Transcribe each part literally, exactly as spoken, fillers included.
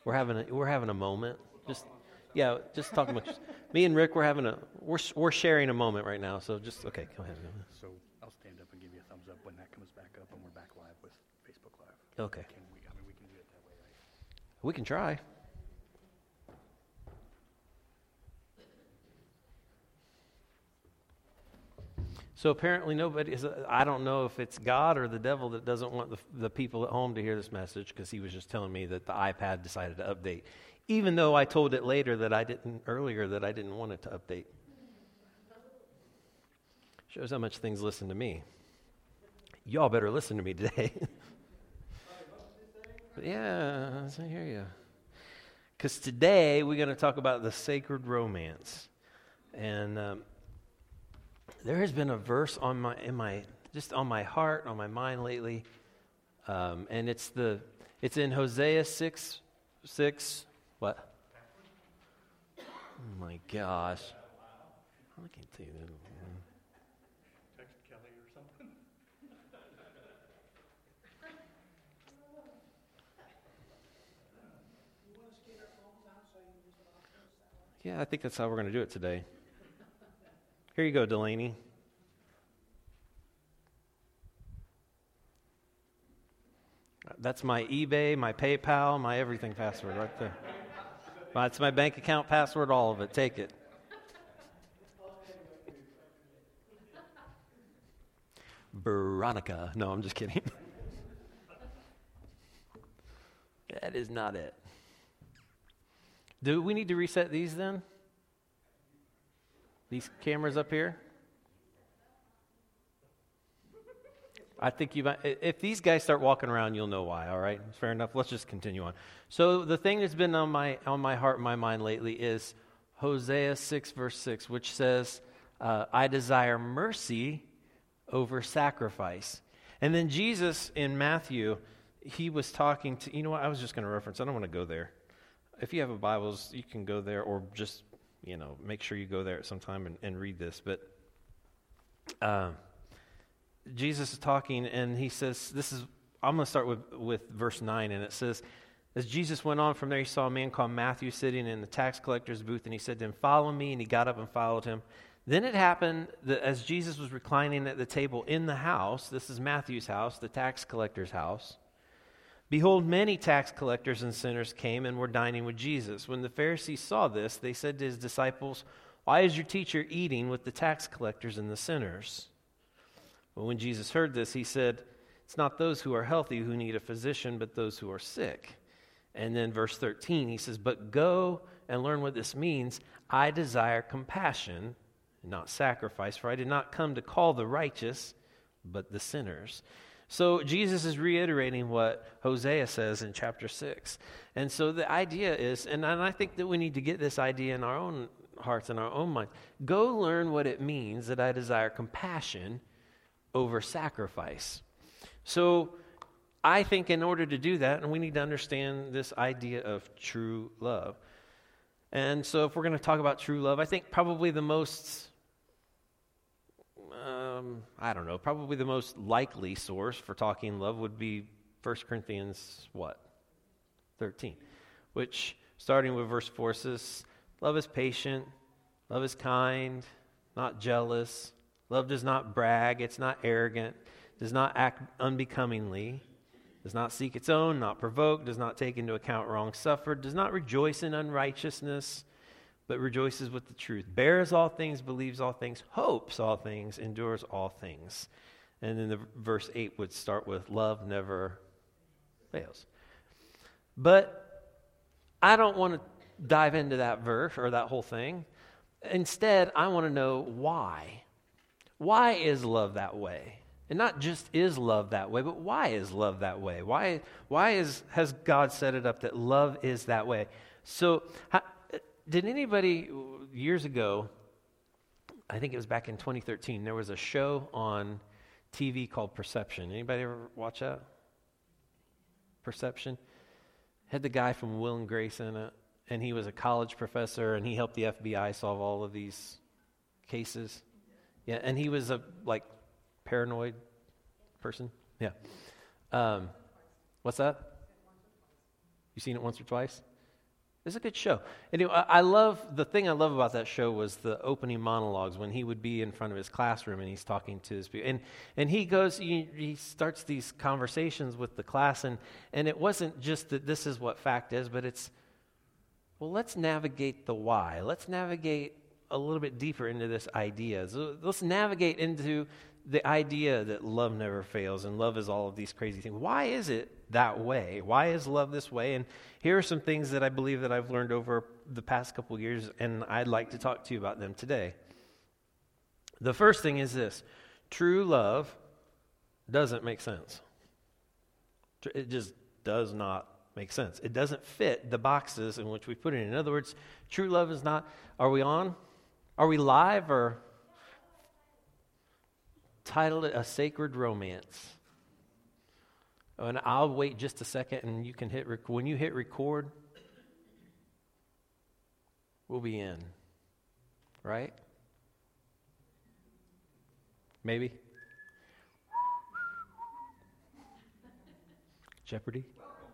We're having a, we're having a moment. Just yeah, just talking about me and Rick. We're having a we're we're sharing a moment right now. So just okay, go ahead. Go ahead. So I'll stand up and give you a thumbs up when that comes back up and we're back live with Facebook Live. Okay. Can we? I mean, we can do it that way, right? We can try. So apparently nobody is, I don't know if it's God or the devil that doesn't want the, the people at home to hear this message, because he was just telling me that the iPad decided to update, even though I told it later that I didn't, earlier that I didn't want it to update. Shows how much things listen to me. Y'all better listen to me today. But yeah, I hear you. Because today we're going to talk about the sacred romance. And um, there has been a verse on my in my just on my heart, on my mind lately, um, and it's the it's in Hosea six six. What? Oh my gosh! I can't tell you that. Text Kelly or something. Yeah, I think that's how we're going to do it today. Here you go, Delaney. That's my eBay, my PayPal, my everything password right there. That's my bank account password, all of it. Take it. Veronica. No, I'm just kidding. That is not it. Do we need to reset these then? These cameras up here? I think you might, if these guys start walking around, you'll know why, all right? Fair enough. Let's just continue on. So the thing that's been on my on my heart and my mind lately is Hosea six, verse six, which says, uh, I desire mercy over sacrifice. And then Jesus in Matthew, he was talking to, you know what, I was just going to reference, I don't want to go there. If you have a Bibles, you can go there, or just, you know, make sure you go there at some time and, and read this. But uh, Jesus is talking, and he says, this is, I'm going to start with, with verse nine, and it says, as Jesus went on from there, he saw a man called Matthew sitting in the tax collector's booth, and he said to him, follow me, and he got up and followed him. Then it happened that as Jesus was reclining at the table in the house, this is Matthew's house, the tax collector's house, behold, many tax collectors and sinners came and were dining with Jesus. When the Pharisees saw this, they said to his disciples, why is your teacher eating with the tax collectors and the sinners? But when Jesus heard this, he said, it's not those who are healthy who need a physician, but those who are sick. And then verse thirteen, he says, but go and learn what this means. I desire compassion, not sacrifice, for I did not come to call the righteous, but the sinners. So Jesus is reiterating what Hosea says in chapter six. And so the idea is, and I think that we need to get this idea in our own hearts and our own minds. Go learn what it means that I desire compassion over sacrifice. So I think in order to do that, and we need to understand this idea of true love. And so if we're going to talk about true love, I think probably the most Um, I don't know, probably the most likely source for talking love would be First Corinthians, what? thirteen, which, starting with verse four, says, love is patient, love is kind, not jealous, love does not brag, it's not arrogant, does not act unbecomingly, does not seek its own, not provoke, does not take into account wrong suffered, does not rejoice in unrighteousness, but rejoices with the truth, bears all things, believes all things, hopes all things, endures all things. And then the verse eight would start with, love never fails. But I don't want to dive into that verse or that whole thing. Instead, I want to know why. Why is love that way? And not just is love that way, but why is love that way? Why, why is has God set it up that love is that way? So, how, did anybody, years ago, I think it was back in twenty thirteen, there was a show on T V called Perception. Anybody ever watch that? Perception? Had the guy from Will and Grace in it, and he was a college professor, and he helped the F B I solve all of these cases. Yeah, and he was a, like, paranoid person. Yeah. Um, what's that? You seen it once or twice? It's a good show. Anyway, I I love, the thing I love about that show was the opening monologues when he would be in front of his classroom and he's talking to his people. And and he goes, he, he starts these conversations with the class, and, and it wasn't just that this is what fact is, but it's, well, let's navigate the why. Let's navigate a little bit deeper into this idea. So let's navigate into the idea that love never fails and love is all of these crazy things. Why is it that way? Why is love this way? And here are some things that I believe that I've learned over the past couple of years, and I'd like to talk to you about them today. The first thing is this: true love doesn't make sense. It just does not make sense. It doesn't fit the boxes in which we put it in. In other words, true love is not, are we on? Are we live, or titled it A Sacred Romance? And I'll wait just a second, and you can hit rec- when you hit record, we'll be in, right? Maybe? Jeopardy?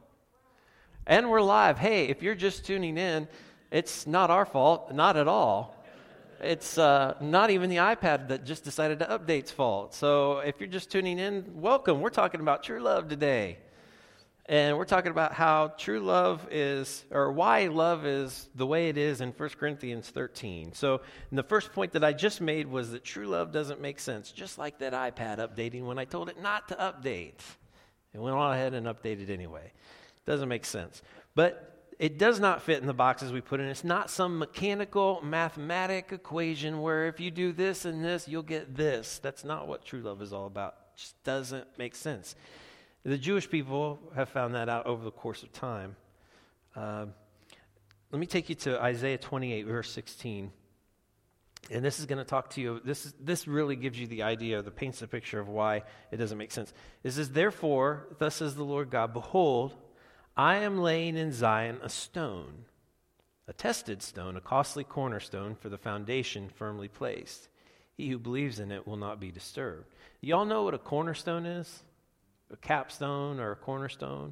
And we're live. Hey, if you're just tuning in, it's not our fault, not at all. It's uh, not even the iPad that just decided to update's fault. So if you're just tuning in, welcome. We're talking about true love today. And we're talking about how true love is, or why love is the way it is in First Corinthians thirteen. So the first point that I just made was that true love doesn't make sense, just like that iPad updating when I told it not to update. It went on ahead and updated anyway. Doesn't make sense. But it does not fit in the boxes we put in. It's not some mechanical mathematic equation where if you do this and this, you'll get this. That's not what true love is all about. It just doesn't make sense. The Jewish people have found that out over the course of time. Uh, let me take you to Isaiah twenty-eight, verse sixteen. And this is going to talk to you. This is, this really gives you the idea, the paints the picture of why it doesn't make sense. It says, therefore, thus says the Lord God, behold, I am laying in Zion a stone, a tested stone, a costly cornerstone for the foundation firmly placed. He who believes in it will not be disturbed. Y'all know what a cornerstone is? A capstone or a cornerstone?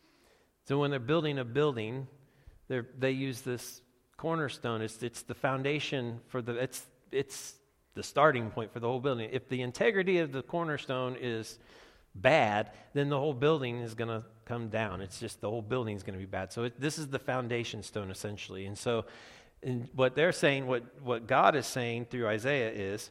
So when they're building a building, they they use this cornerstone. It's it's the foundation for the it's it's the starting point for the whole building. If the integrity of the cornerstone is bad, then the whole building is going to come down. It's just the whole building is going to be bad. So it, this is the foundation stone essentially. And so and what they're saying, what, what God is saying through Isaiah is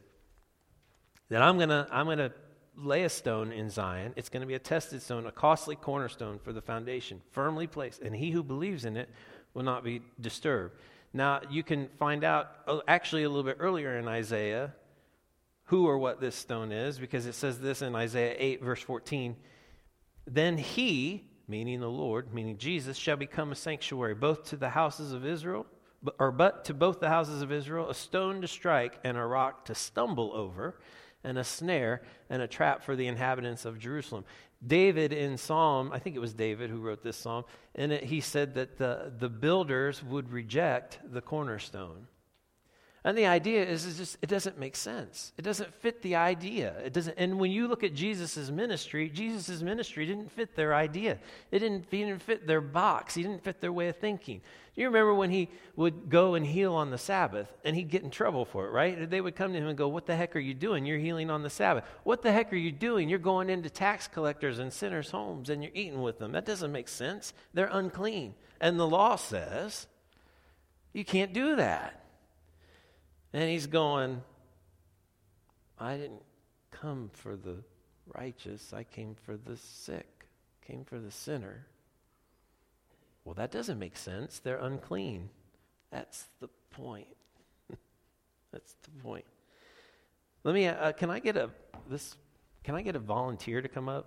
that I'm going to I'm going to lay a stone in Zion. It's going to be a tested stone, a costly cornerstone for the foundation, firmly placed. And he who believes in it will not be disturbed. Now, you can find out oh, actually a little bit earlier in Isaiah who or what this stone is, because it says this in Isaiah eight, verse fourteen. Then he, meaning the Lord, meaning Jesus, shall become a sanctuary, both to the houses of Israel, or but to both the houses of Israel, a stone to strike and a rock to stumble over, and a snare and a trap for the inhabitants of Jerusalem. David in Psalm, I think it was David who wrote this psalm, and it, he said that the, the builders would reject the cornerstone. And the idea is, is just, it doesn't make sense. It doesn't fit the idea. It doesn't. And when you look at Jesus' ministry, Jesus' ministry didn't fit their idea. It didn't, he didn't fit their box. He didn't fit their way of thinking. Do you remember when he would go and heal on the Sabbath, and he'd get in trouble for it, right? They would come to him and go, what the heck are you doing? You're healing on the Sabbath. What the heck are you doing? You're going into tax collectors and sinners' homes, and you're eating with them. That doesn't make sense. They're unclean. And the law says you can't do that. And he's going, I didn't come for the righteous. I came for the sick, came for the sinner. Well, that doesn't make sense. They're unclean. That's the point. That's the point. Let me, uh, can I get a, this, can I get a volunteer to come up?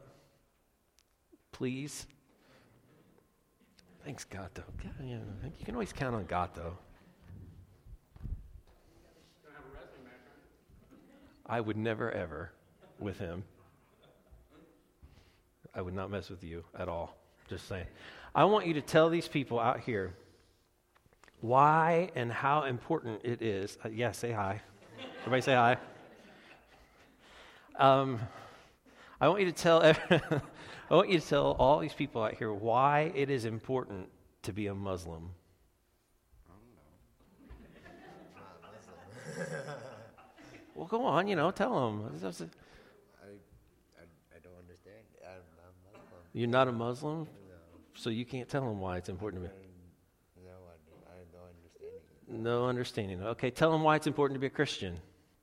Please. Thanks, Gato. God, yeah, you can always count on Gato. I would never, ever with him. I would not mess with you at all. Just saying. I want you to tell these people out here why and how important it is. Uh, yeah, say hi. Everybody say hi. Um, I want you to tell. I want you to tell all these people out here why it is important to be a Muslim. Well, go on, you know, tell them. I, I, I don't understand. I'm, I'm Muslim. You're not a Muslim? No. So you can't tell them why it's important to be. No, I, don't- I have no understanding. No understanding. Okay, tell them why it's important to be a Christian.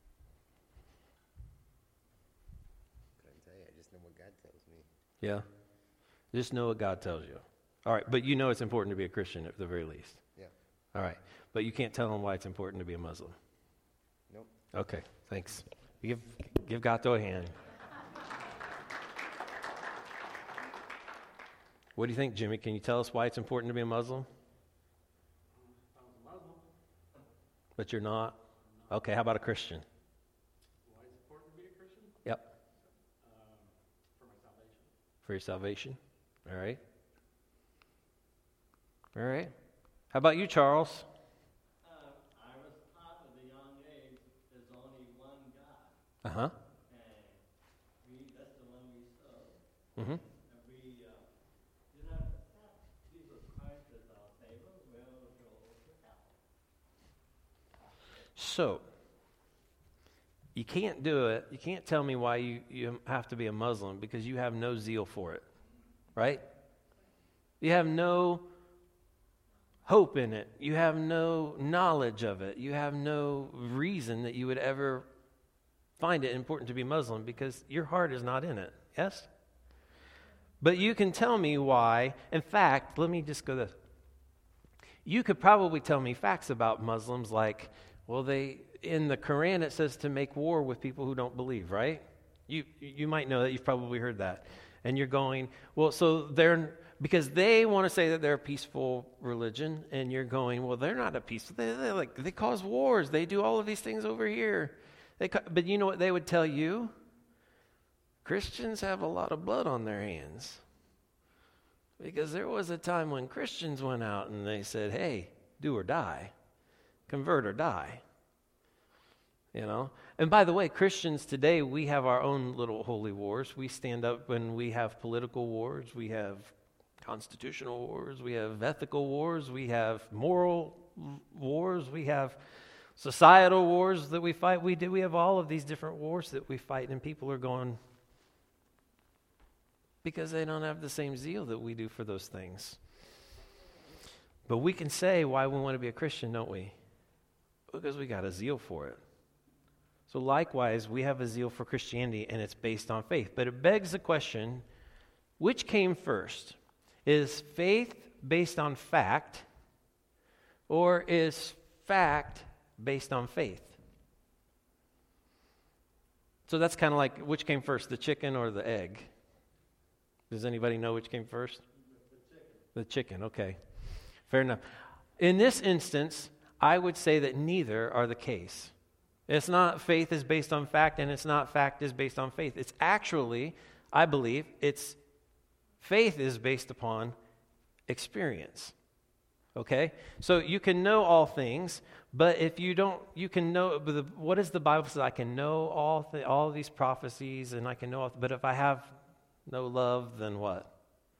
Couldn't tell you. I just know what God tells me. Yeah? Just know what God tells you. All right, but you know it's important to be a Christian at the very least. Yeah. All right, but you can't tell them why it's important to be a Muslim. Nope. Okay, thanks. Give, give Gato a hand. What do you think, Jimmy? Can you tell us why it's important to be a Muslim? I was a Muslim. But you're not? Okay, how about a Christian? Why it's important to be a Christian? Yep. Um, for my salvation. For your salvation? All right. All right. How about you, Charles? Uh, I was taught at a young age there's only one God, Uh-huh. and we, that's the one we serve. Mm-hmm. And we uh, do not accept Jesus Christ as our Savior, we'll go to hell. So, you can't do it. You can't tell me why you, you have to be a Muslim because you have no zeal for it, right? You have no hope in it. You have no knowledge of it. You have no reason that you would ever find it important to be Muslim because your heart is not in it. Yes? But you can tell me why. In fact, let me just go this. You could probably tell me facts about Muslims like, well, they in the Quran it says to make war with people who don't believe, right? You you might know that. You've probably heard that. And you're going, well, so they're because they want to say that they're a peaceful religion, and you're going, well, they're not a peaceful. They, they like they cause wars. They do all of these things over here. They, but you know what they would tell you? Christians have a lot of blood on their hands, because there was a time when Christians went out and they said, "Hey, do or die, convert or die." You know. And by the way, Christians today, we have our own little holy wars. We stand up when we have political wars. We have constitutional wars, we have ethical wars, we have moral wars, we have societal wars that we fight. We do. We have all of these different wars that we fight, and people are going because they don't have the same zeal that we do for those things. But we can say why we want to be a Christian, don't we? Because we got a zeal for it. So likewise, we have a zeal for Christianity, and it's based on faith. But it begs the question, which came first? Is faith based on fact, or is fact based on faith? So that's kind of like, which came first, the chicken or the egg? Does anybody know which came first? The chicken. The chicken, okay. Fair enough. In this instance, I would say that neither are the case. It's not faith is based on fact, and it's not fact is based on faith. It's actually, I believe, it's faith is based upon experience. Okay? So you can know all things, but if you don't, you can know, but the, what does the Bible say? I can know all th- all these prophecies, and I can know all, but if I have no love, then what?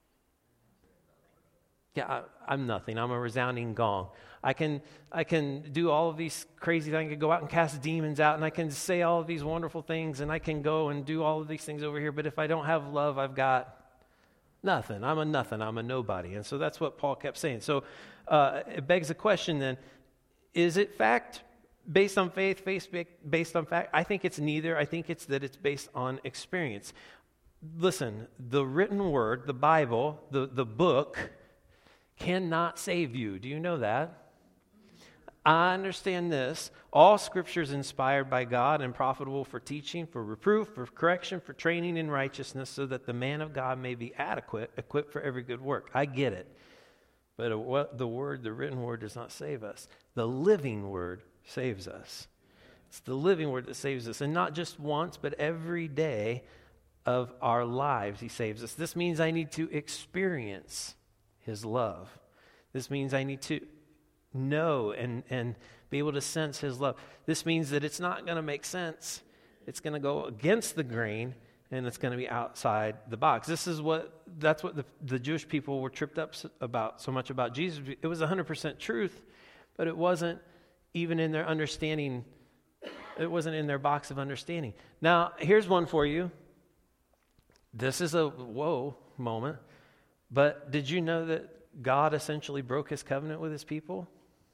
Yeah, I, I'm nothing. I'm a resounding gong. I can I can do all of these crazy things. I can go out and cast demons out, and I can say all of these wonderful things, and I can go and do all of these things over here, but if I don't have love, I've got nothing. I'm a nothing. I'm a nobody. And so that's what Paul kept saying. So uh, it begs the question then, is it fact based on faith, faith based on fact? I think it's neither. I think it's that it's based on experience. Listen, the written word, the Bible, the, the book, cannot save you. Do you know that? I understand this. All Scripture is inspired by God and profitable for teaching, for reproof, for correction, for training in righteousness, so that the man of God may be adequate, equipped for every good work. I get it. But a, the word, the written word, does not save us. The living word saves us. It's the living word that saves us. And not just once, but every day of our lives, he saves us. This means I need to experience his love. This means I need to know and, and be able to sense his love. This means that it's not going to make sense. It's going to go against the grain, and it's going to be outside the box. This is what, that's what the, the Jewish people were tripped up about so much about Jesus. It was one hundred percent truth, but it wasn't even in their understanding it wasn't in their box of understanding. Now, here's one for you. This is a whoa moment. But did you know that God essentially broke his covenant with his people?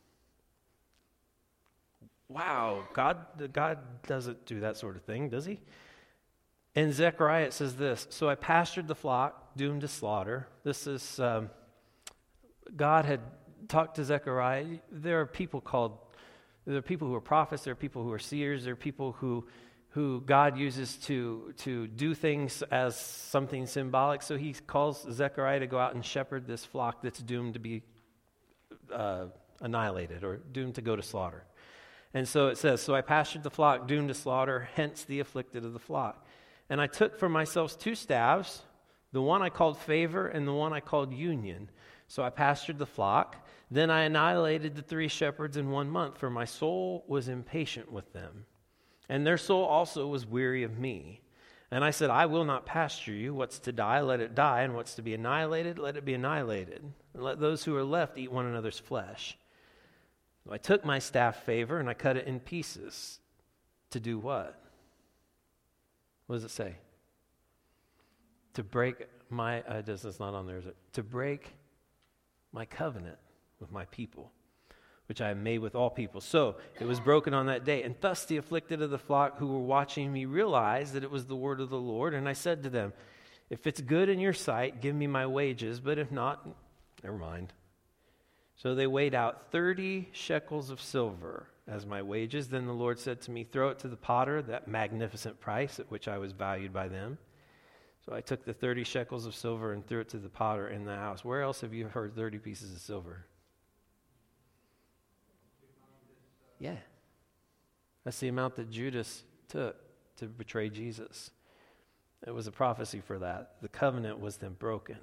Wow, God, God doesn't do that sort of thing, does he? In Zechariah, it says this, so I pastured the flock, doomed to slaughter. This is, um, God had talked to Zechariah. There are people called, there are people who are prophets, there are people who are seers, there are people who who God uses to, to do things as something symbolic. So he calls Zechariah to go out and shepherd this flock that's doomed to be uh, annihilated or doomed to go to slaughter. And so it says, so I pastured the flock, doomed to slaughter, hence the afflicted of the flock. And I took for myself two staffs, the one I called favor and the one I called union. So I pastured the flock. Then I annihilated the three shepherds in one month, for my soul was impatient with them. And their soul also was weary of me. And I said, I will not pasture you. What's to die, let it die. And what's to be annihilated, let it be annihilated. And let those who are left eat one another's flesh. So I took my staff favor and I cut it in pieces. To do what? What does it say? To break my, uh, this is not on there, is it? To break my covenant with my people, which I have made with all people. So it was broken on that day. And thus the afflicted of the flock who were watching me realized that it was the word of the Lord. And I said to them, if it's good in your sight, give me my wages. But if not, never mind. So they weighed out thirty shekels of silver as my wages. Then the Lord said to me, throw it to the potter, that magnificent price at which I was valued by them. So I took the thirty shekels of silver and threw it to the potter in the house. Where else have you heard thirty pieces of silver? Yeah. That's the amount that Judas took to betray Jesus. It was a prophecy for that. The covenant was then broken.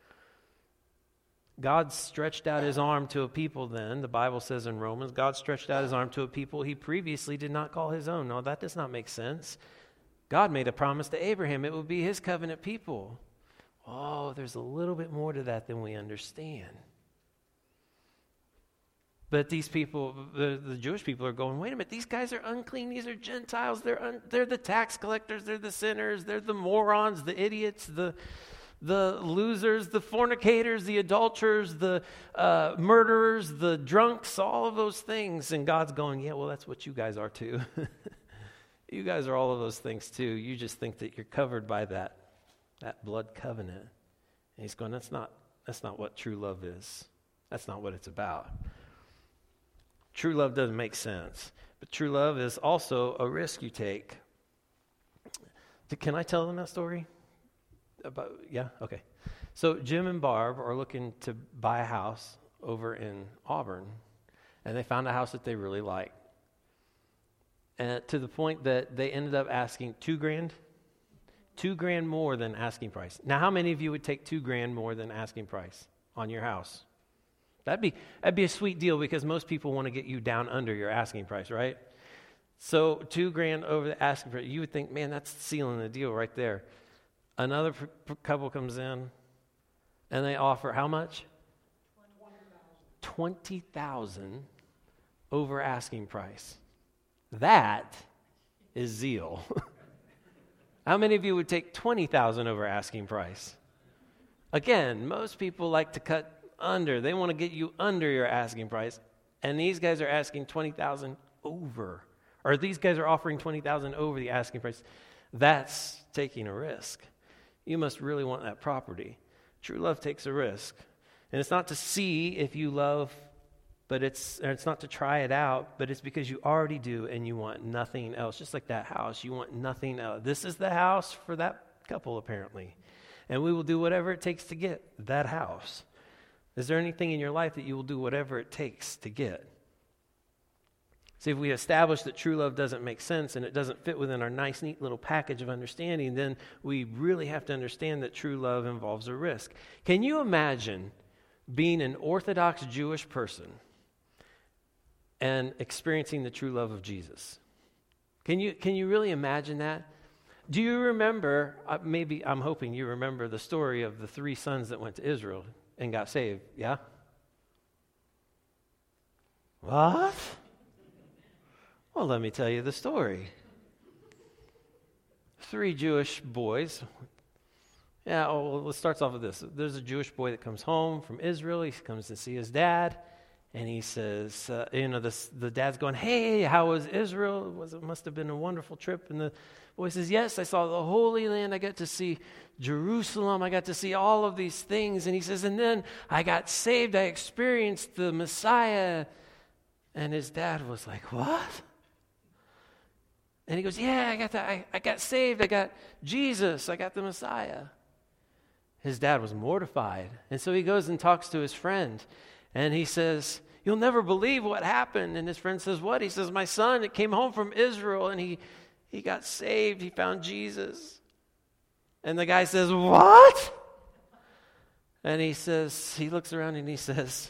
God stretched out his arm to a people then, the Bible says in Romans, God stretched out his arm to a people he previously did not call his own. No, that does not make sense. God made a promise to Abraham. It would be his covenant people. Oh, there's a little bit more to that than we understand. But these people, the, the Jewish people are going, wait a minute, these guys are unclean. These are Gentiles. They're un, they're the tax collectors. They're the sinners. They're the morons, the idiots, the, the losers, the fornicators, the adulterers, the uh, murderers, the drunks, all of those things. And God's going, yeah, well, that's what you guys are too. You guys are all of those things too. You just think that you're covered by that, that blood covenant. And he's going, that's not, that's not what true love is. That's not what it's about. True love doesn't make sense. But true love is also a risk you take. Can I tell them that story? About yeah? Okay. So Jim and Barb are looking to buy a house over in Auburn. And they found a house that they really liked. And to the point that they ended up asking two grand? Two grand more than asking price. Now, how many of you would take two grand more than asking price on your house? That'd be that'd be a sweet deal because most people want to get you down under your asking price, right? So two grand over the asking price, you would think, man, that's sealing the deal right there. Another p- p- couple comes in, and they offer how much? Twenty thousand over asking price. That is zeal. How many of you would take twenty thousand over asking price? Again, most people like to cut under. They want to get you under your asking price. And these guys are asking twenty thousand over. Or these guys are offering twenty thousand over the asking price. That's taking a risk. You must really want that property. True love takes a risk. And it's not to see if you love, but it's or it's not to try it out, but it's because you already do and you want nothing else. Just like that house, you want nothing else. This is the house for that couple, apparently. And we will do whatever it takes to get that house. Is there anything in your life that you will do whatever it takes to get? See, if we establish that true love doesn't make sense and it doesn't fit within our nice, neat little package of understanding, then we really have to understand that true love involves a risk. Can you imagine being an Orthodox Jewish person and experiencing the true love of Jesus? Can you, can you really imagine that? Do you remember, uh, maybe I'm hoping you remember the story of the three sons that went to Israel and got saved, yeah? What? Well, let me tell you the story. Three Jewish boys. Yeah, oh, well, it starts off with this. There's a Jewish boy that comes home from Israel. He comes to see his dad, and he says, uh, you know, this, the dad's going, hey, how was Israel? It, was, it must have been a wonderful trip. And the boy says, yes, I saw the Holy Land. I got to see Jerusalem. I got to see all of these things. And he says, and then I got saved. I experienced the Messiah. And his dad was like, what? And he goes, yeah, I got that. I, I got saved. I got Jesus. I got the Messiah. His dad was mortified. And so he goes and talks to his friend. And he says, you'll never believe what happened. And his friend says, what? He says, my son came home from Israel and he, he got saved. He found Jesus. And the guy says, what? And he says, he looks around and he says,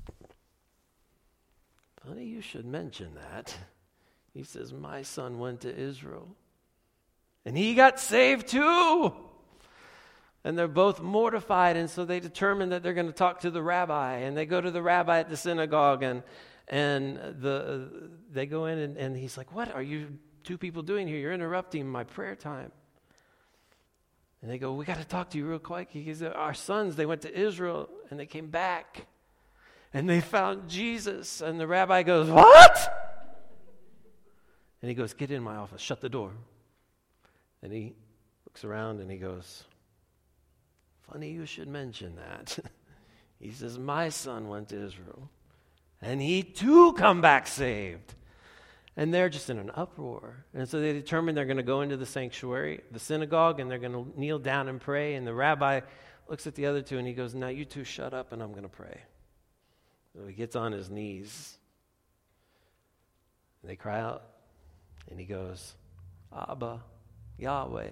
funny you should mention that. He says, my son went to Israel, and he got saved too. And they're both mortified, and so they determine that they're going to talk to the rabbi. And they go to the rabbi at the synagogue, and and the they go in, and, and he's like, what are you two people doing here? You're interrupting my prayer time. And they go, we got to talk to you real quick. He says, our sons, they went to Israel, and they came back, and they found Jesus. And the rabbi goes, what? And he goes, get in my office, shut the door. And he looks around and he goes, funny you should mention that. He says, my son went to Israel, and he too come back saved. And they're just in an uproar. And so they determine they're going to go into the sanctuary, the synagogue, and they're going to kneel down and pray. And the rabbi looks at the other two and he goes, now you two shut up and I'm going to pray. So he gets on his knees. And they cry out. And he goes, Abba, Yahweh,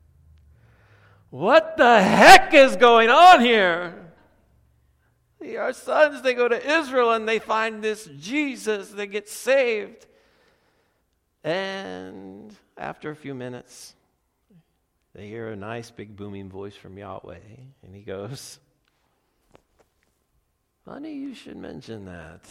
what the heck is going on here? Our sons, they go to Israel and they find this Jesus. They get saved. And after a few minutes, they hear a nice big booming voice from Yahweh. And he goes, honey, you should mention that.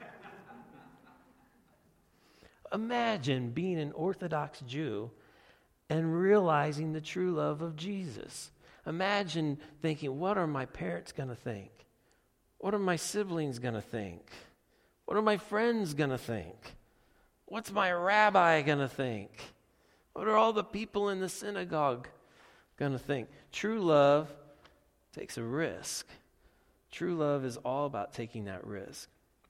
Imagine being an Orthodox Jew and realizing the true love of Jesus. Imagine thinking, what are my parents going to think? What are my siblings going to think? What are my friends going to think? What's my rabbi going to think? What are all the people in the synagogue going to think? True love takes a risk. True love is all about taking that risk.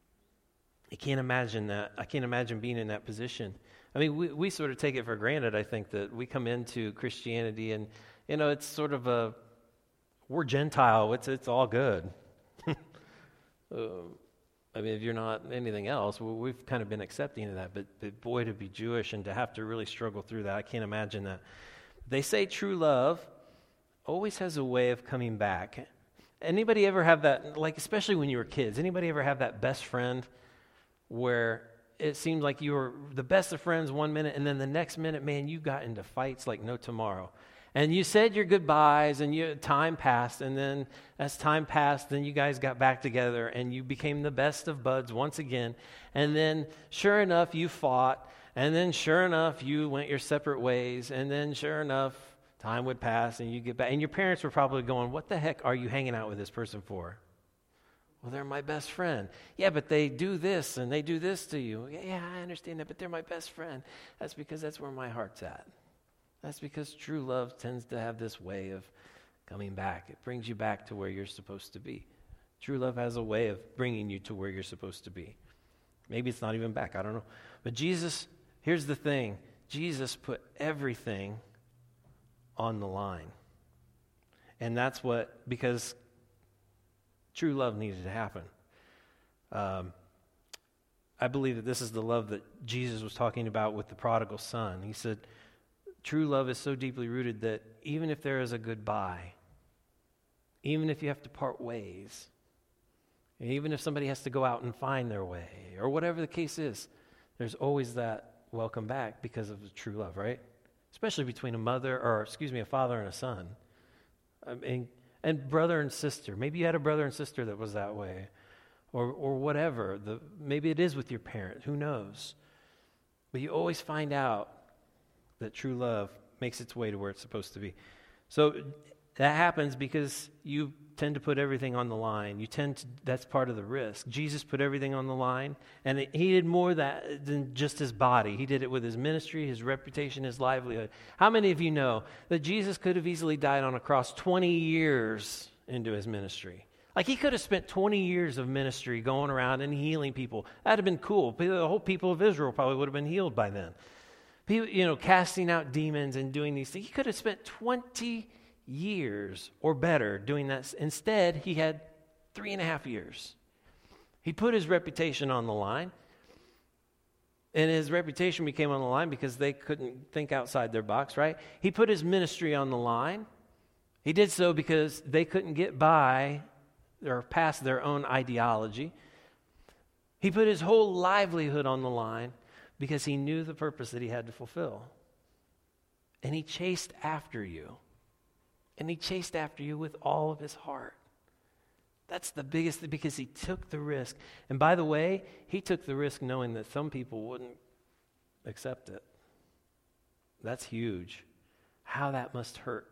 I can't imagine that. I can't imagine being in that position. I mean, we, we sort of take it for granted, I think, that we come into Christianity and, you know, it's sort of a, we're Gentile, it's it's all good. uh, I mean, if you're not anything else, well, we've kind of been accepting of that, but, but boy, to be Jewish and to have to really struggle through that, I can't imagine that. They say true love always has a way of coming back. Anybody ever have that, like especially when you were kids, anybody ever have that best friend where it seemed like you were the best of friends one minute, and then the next minute, man, you got into fights like no tomorrow. And you said your goodbyes, and you, time passed, and then as time passed, then you guys got back together, and you became the best of buds once again. And then, sure enough, you fought, and then sure enough, you went your separate ways, and then sure enough, time would pass, and you get back. And your parents were probably going, what the heck are you hanging out with this person for? Well, they're my best friend. Yeah, but they do this and they do this to you. Yeah, yeah, I understand that, but they're my best friend. That's because that's where my heart's at. That's because true love tends to have this way of coming back. It brings you back to where you're supposed to be. True love has a way of bringing you to where you're supposed to be. Maybe it's not even back, I don't know. But Jesus, here's the thing. Jesus put everything on the line. And that's what, because true love needed to happen. Um, I believe that this is the love that Jesus was talking about with the prodigal son. He said, true love is so deeply rooted that even if there is a goodbye, even if you have to part ways, even if somebody has to go out and find their way, or whatever the case is, there's always that welcome back because of the true love, right? Especially between a mother, or excuse me, a father and a son. I mean, and brother and sister. Maybe you had a brother and sister that was that way. Or or whatever. The, maybe it is with your parent. Who knows? But you always find out that true love makes its way to where it's supposed to be. So that happens because you tend to put everything on the line. You tend to, that's part of the risk. Jesus put everything on the line, and it, he did more that than just his body. He did it with his ministry, his reputation, his livelihood. How many of you know that Jesus could have easily died on a cross twenty years into his ministry? Like, he could have spent twenty years of ministry going around and healing people. That'd have been cool. The whole people of Israel probably would have been healed by then. People, you know, casting out demons and doing these things. He could have spent twenty years or better doing that. Instead, he had three and a half years. He put his reputation on the line. And his reputation became on the line because they couldn't think outside their box, right? He put his ministry on the line. He did so because they couldn't get by or past their own ideology. He put his whole livelihood on the line because he knew the purpose that he had to fulfill. And he chased after you. And he chased after you with all of his heart. That's the biggest thing, because he took the risk. And by the way, he took the risk knowing that some people wouldn't accept it. That's huge. How that must hurt.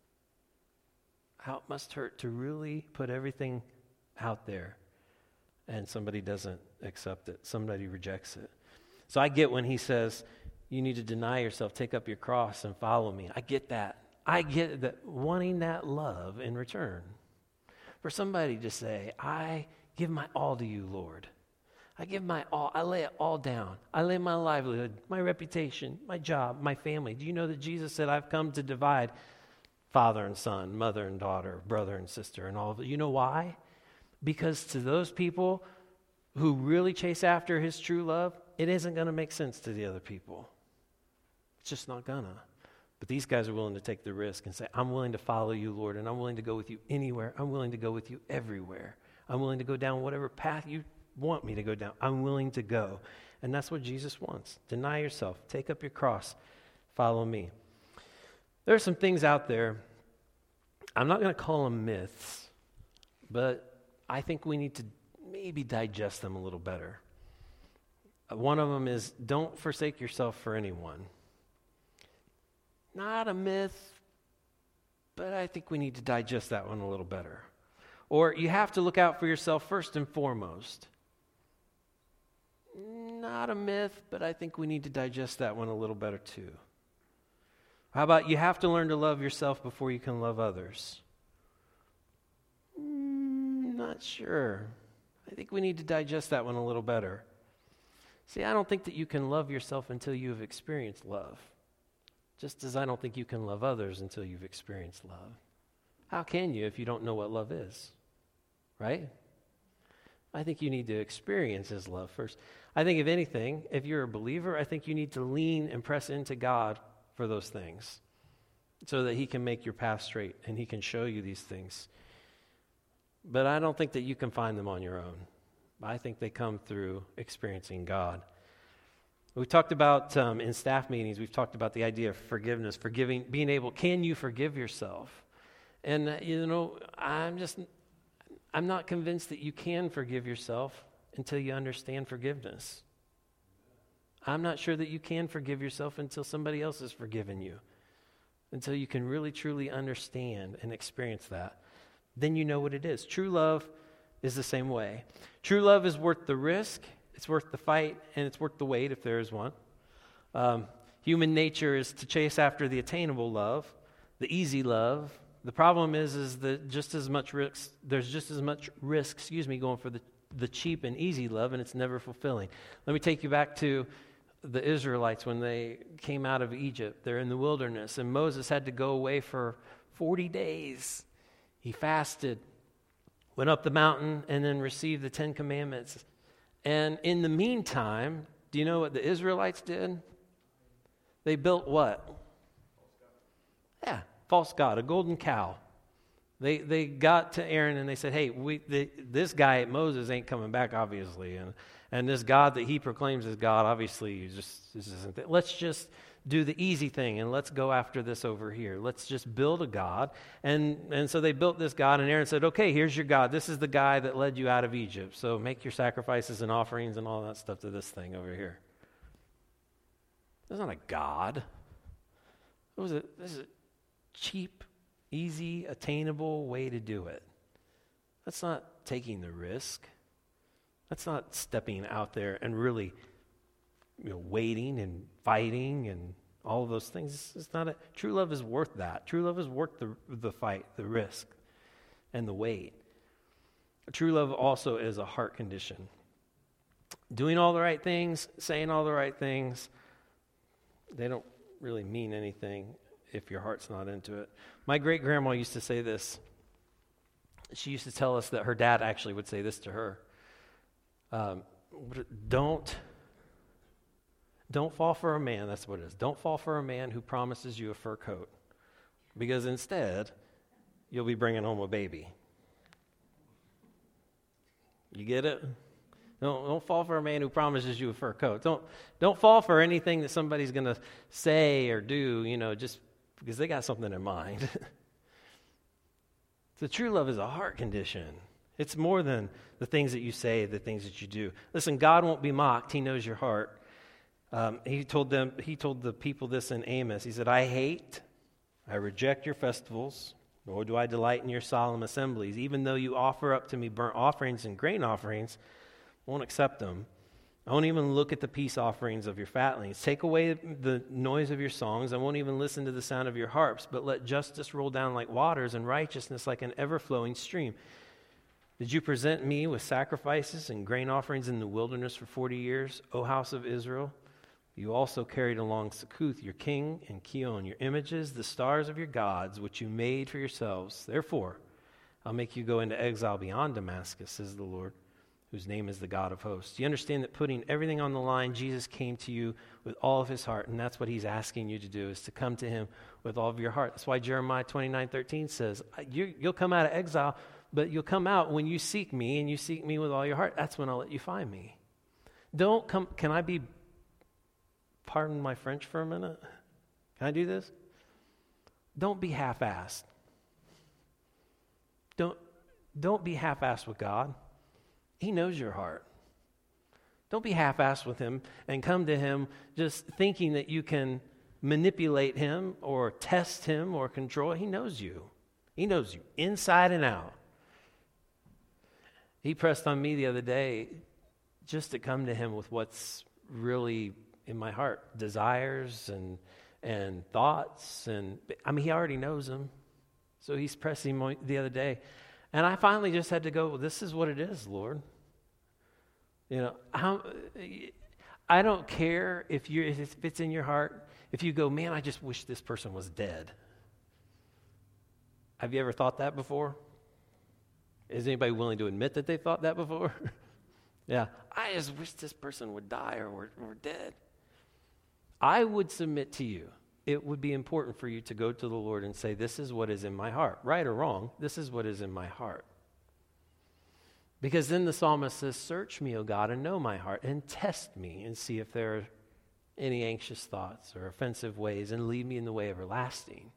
How it must hurt to really put everything out there and somebody doesn't accept it. Somebody rejects it. So I get when he says, you need to deny yourself, take up your cross and follow me. I get that. I get that, wanting that love in return. For somebody to say, I give my all to you, Lord. I give my all. I lay it all down. I lay my livelihood, my reputation, my job, my family. Do you know that Jesus said, I've come to divide father and son, mother and daughter, brother and sister, and all of it. You know why? Because to those people who really chase after his true love, it isn't going to make sense to the other people. It's just not gonna. But these guys are willing to take the risk and say, I'm willing to follow you, Lord, and I'm willing to go with you anywhere. I'm willing to go with you everywhere. I'm willing to go down whatever path you want me to go down. I'm willing to go. And that's what Jesus wants. Deny yourself. Take up your cross. Follow me. There are some things out there, I'm not going to call them myths, but I think we need to maybe digest them a little better. Uh, one of them is, don't forsake yourself for anyone. Not a myth, but I think we need to digest that one a little better. Or, you have to look out for yourself first and foremost. Not a myth, but I think we need to digest that one a little better too. How about, you have to learn to love yourself before you can love others? Mm, not sure. I think we need to digest that one a little better. See, I don't think that you can love yourself until you have experienced love. Just as I don't think you can love others until you've experienced love. How can you if you don't know what love is? Right? I think you need to experience his love first. I think if anything, if you're a believer, I think you need to lean and press into God for those things so that he can make your path straight and he can show you these things. But I don't think that you can find them on your own. I think they come through experiencing God. We talked about, um, in staff meetings, we've talked about the idea of forgiveness, forgiving, being able, can you forgive yourself? And, uh, you know, I'm just, I'm not convinced that you can forgive yourself until you understand forgiveness. I'm not sure that you can forgive yourself until somebody else has forgiven you, until you can really, truly understand and experience that. Then you know what it is. True love is the same way. True love is worth the risk, it's worth the fight, and it's worth the wait if there is one. Um, human nature is to chase after the attainable love, the easy love. The problem is, is that just as much risk, there's just as much risk, excuse me, going for the, the cheap and easy love, and it's never fulfilling. Let me take you back to the Israelites when they came out of Egypt. They're in the wilderness, and Moses had to go away for forty days. He fasted, went up the mountain, and then received the Ten Commandments. And in the meantime, do you know what the Israelites did? They built what? Yeah, false god, a golden cow. They they got to Aaron and they said, hey, we the, this guy, Moses, ain't coming back, obviously. And and this God that he proclaims as God, obviously, just this isn't th- let's just do the easy thing and let's go after this over here. Let's just build a god. And, and so they built this god, and Aaron said, okay, here's your God. This is the guy that led you out of Egypt. So make your sacrifices and offerings and all that stuff to this thing over here. That's not a God. It was a, this is a cheap, easy, attainable way to do it. That's not taking the risk. That's not stepping out there and really, you know, waiting and fighting and all of those things. It's not a, true love is worth that. True love is worth the, the fight, the risk, and the wait. True love also is a heart condition. Doing all the right things, saying all the right things, they don't really mean anything if your heart's not into it. My great-grandma used to say this. She used to tell us that her dad actually would say this to her. Um, don't, don't fall for a man, that's what it is. Don't fall for a man who promises you a fur coat, because instead, you'll be bringing home a baby. You get it? Don't, don't fall for a man who promises you a fur coat. Don't, don't fall for anything that somebody's going to say or do, you know, just because they got something in mind. The true love is a heart condition. It's more than the things that you say, the things that you do. Listen, God won't be mocked. He knows your heart. Um, he told them. He told the people this in Amos. He said, I hate, I reject your festivals, nor do I delight in your solemn assemblies. Even though you offer up to me burnt offerings and grain offerings, I won't accept them. I won't even look at the peace offerings of your fatlings. Take away the noise of your songs. I won't even listen to the sound of your harps, but let justice roll down like waters and righteousness like an ever-flowing stream. Did you present me with sacrifices and grain offerings in the wilderness for forty years, O house of Israel? You also carried along Succoth, your king, and Kion, your images, the stars of your gods, which you made for yourselves. Therefore, I'll make you go into exile beyond Damascus, says the Lord, whose name is the God of hosts. You understand that putting everything on the line, Jesus came to you with all of his heart, and that's what he's asking you to do, is to come to him with all of your heart. That's why Jeremiah twenty-nine thirteen says, you, you'll come out of exile, but you'll come out when you seek me, and you seek me with all your heart. That's when I'll let you find me. Don't come, can I be, pardon my French for a minute? Can I do this? Don't be half-assed. Don't, don't be half-assed with God. He knows your heart. Don't be half-assed with him and come to him just thinking that you can manipulate him or test him or control. He knows you. He knows you inside and out. He pressed on me the other day just to come to him with what's really in my heart, desires and and thoughts. And I mean, he already knows them. So he's pressing me the other day. And I finally just had to go, well, this is what it is, Lord. You know, how, I don't care if you if it's in your heart. If you go, man, I just wish this person was dead. Have you ever thought that before? Is anybody willing to admit that they thought that before? Yeah, I just wish this person would die or were, were dead. I would submit to you, it would be important for you to go to the Lord and say, this is what is in my heart. Right or wrong, this is what is in my heart. Because then the psalmist says, search me, O God, and know my heart, and test me, and see if there are any anxious thoughts or offensive ways, and lead me in the way everlasting.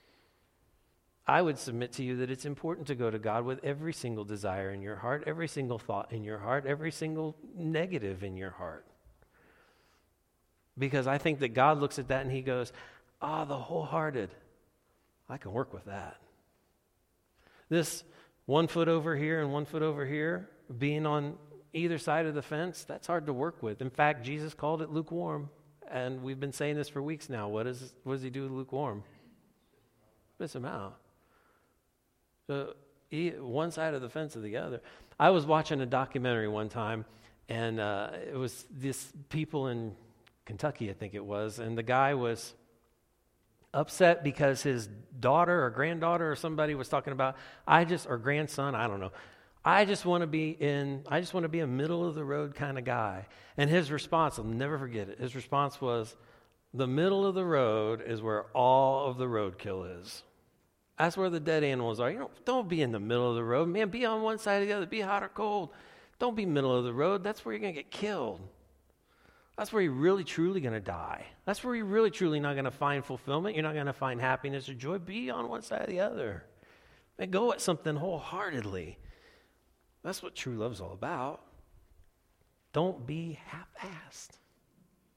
I would submit to you that it's important to go to God with every single desire in your heart, every single thought in your heart, every single negative in your heart. Because I think that God looks at that and he goes, ah, the wholehearted, I can work with that. This one foot over here and one foot over here, being on either side of the fence, that's hard to work with. In fact, Jesus called it lukewarm, and we've been saying this for weeks now. What, is, what does he do with lukewarm? Spits him out. So he, one side of the fence or the other. I was watching a documentary one time, and uh, it was this people in Kentucky, I think it was, and the guy was upset because his daughter or granddaughter or somebody was talking about, I just, or grandson, I don't know, I just want to be in, I just want to be a middle of the road kind of guy. And his response, I'll never forget it, his response was, the middle of the road is where all of the roadkill is. That's where the dead animals are. You know, don't be in the middle of the road. Man, be on one side or the other. Be hot or cold. Don't be middle of the road. That's where you're going to get killed. That's where you're really, truly going to die. That's where you're really, truly not going to find fulfillment. You're not going to find happiness or joy. Be on one side or the other. And go at something wholeheartedly. That's what true love's all about. Don't be half-assed.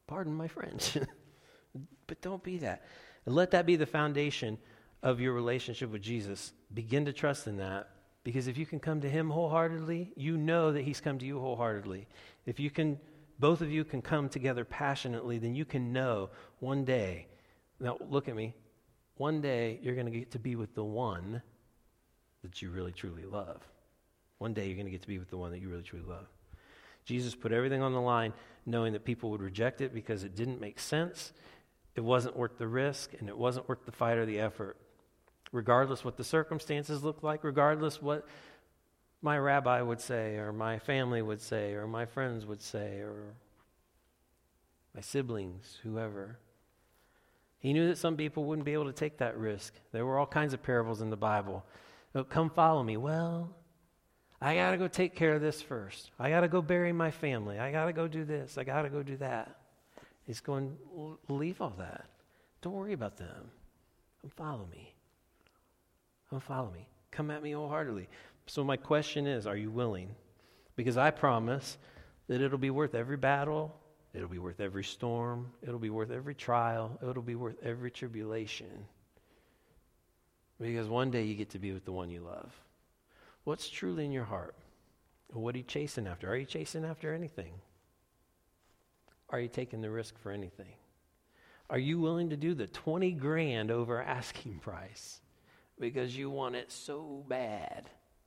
Pardon my French. But don't be that. And let that be the foundation of your relationship with Jesus. Begin to trust in that. Because if you can come to him wholeheartedly, you know that he's come to you wholeheartedly. If you can, both of you can come together passionately, then you can know one day, now look at me, one day you're going to get to be with the one that you really truly love. One day you're going to get to be with the one that you really truly love. Jesus put everything on the line knowing that people would reject it because it didn't make sense, it wasn't worth the risk, and it wasn't worth the fight or the effort. Regardless what the circumstances look like, regardless what my rabbi would say, or my family would say, or my friends would say, or my siblings, whoever. He knew that some people wouldn't be able to take that risk. There were all kinds of parables in the Bible. Oh, come follow me. Well, I got to go take care of this first. I got to go bury my family. I got to go do this. I got to go do that. He's going, leave all that. Don't worry about them. Come follow me. Come follow me. Come at me wholeheartedly. So my question is, are you willing? Because I promise that it'll be worth every battle. It'll be worth every storm. It'll be worth every trial. It'll be worth every tribulation. Because one day you get to be with the one you love. What's truly in your heart? What are you chasing after? Are you chasing after anything? Are you taking the risk for anything? Are you willing to do the twenty grand over asking price? Because you want it so bad.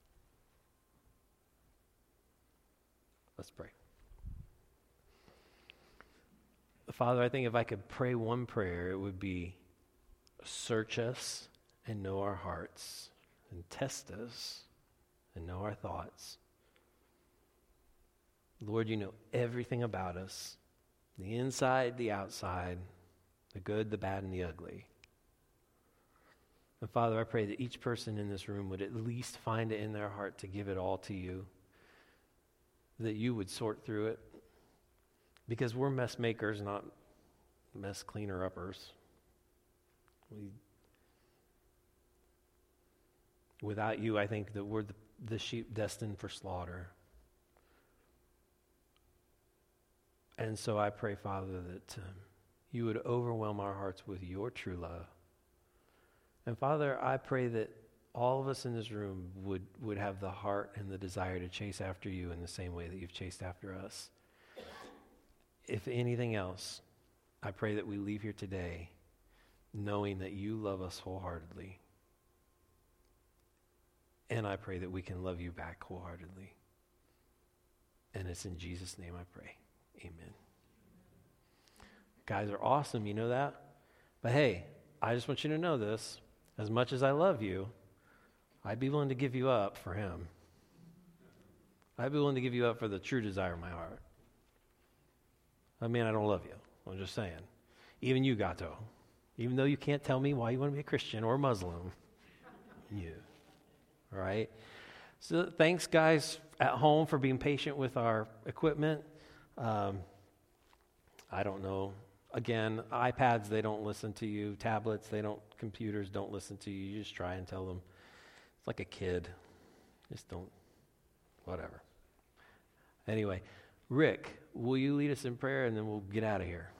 Let's pray. Father, I think if I could pray one prayer, it would be search us and know our hearts, and test us and know our thoughts. Lord, you know everything about us, the inside, the outside, the good, the bad, and the ugly. And Father, I pray that each person in this room would at least find it in their heart to give it all to you, that you would sort through it, because we're mess makers, not mess cleaner-uppers. We, without you, I think that we're the, the sheep destined for slaughter. And so I pray, Father, that um, you would overwhelm our hearts with your true love. And Father, I pray that all of us in this room would, would have the heart and the desire to chase after you in the same way that you've chased after us. If anything else, I pray that we leave here today knowing that you love us wholeheartedly. And I pray that we can love you back wholeheartedly. And it's in Jesus' name I pray. Amen. Guys are awesome, you know that? But hey, I just want you to know this. As much as I love you, I'd be willing to give you up for him. I'd be willing to give you up for the true desire of my heart. I mean, I don't love you. I'm just saying. Even you, Gato. Even though you can't tell me why you want to be a Christian or Muslim. You. All right? So thanks, guys, at home for being patient with our equipment. Um, I don't know. Again, iPads, they don't listen to you. Tablets, they don't. Computers don't listen to you. You just try and tell them. It's like a kid. Just don't. Whatever. Anyway, Rick, will you lead us in prayer and then we'll get out of here?